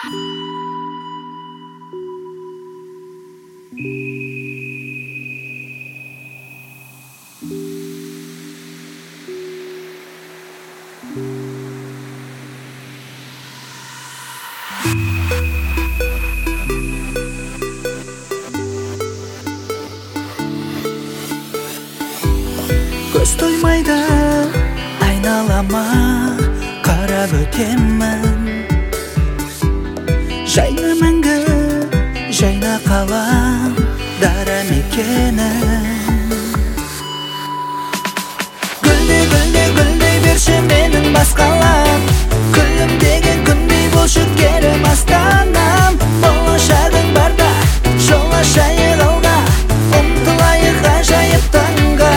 Көз тоймайды айналама қарап өтемін. Жайна мәңгі, жайна қалам дара мекенім. Гүлдей берші менің басқалам, күлім деген күндей болшы керім астанам. Болашағың барда жол ашайық алға, ұмтылайық ғажайып таңға.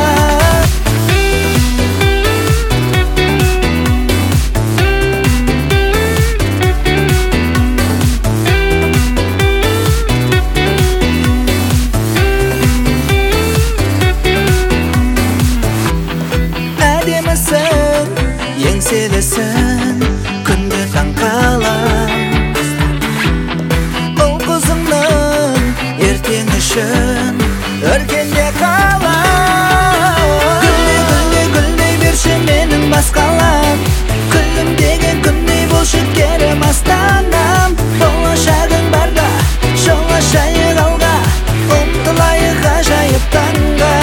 Әдемісің, еңселісің, күнде таң қалам. Бұл қызыңның ертең үшін өркенде қалам. Гүлдей берші менің басқалам, күлім деген күндей болшы керім астанам. Болашағың барда жол ашайық алға, ұмтылайық ғажайып таңға.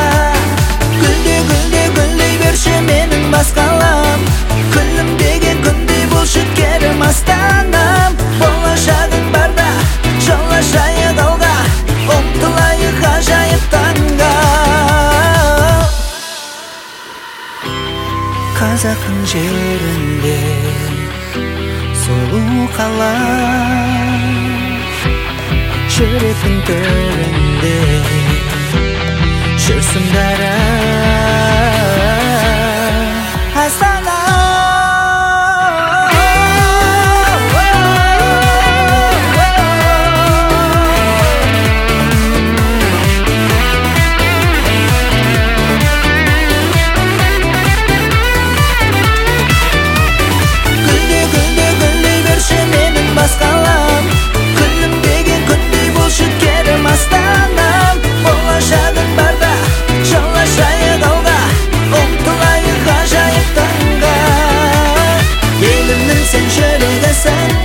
Гүлдей берші менің басқалам, күлім деген күндей болшы керім астанам. Болашағың барда жол ашайық алға, ұмтылайық ғажайып таңға. Қазақтың жерінде сұлу қала, жүректің төрінде жүрсің дара Астана. Гүлдей берші менің басқалам, күлім деген күндей болшы керім астанам. Болашағың барда жол ашайық алға, ұмтылайық ғажайып таңға. Елімнің сен жүрегісің,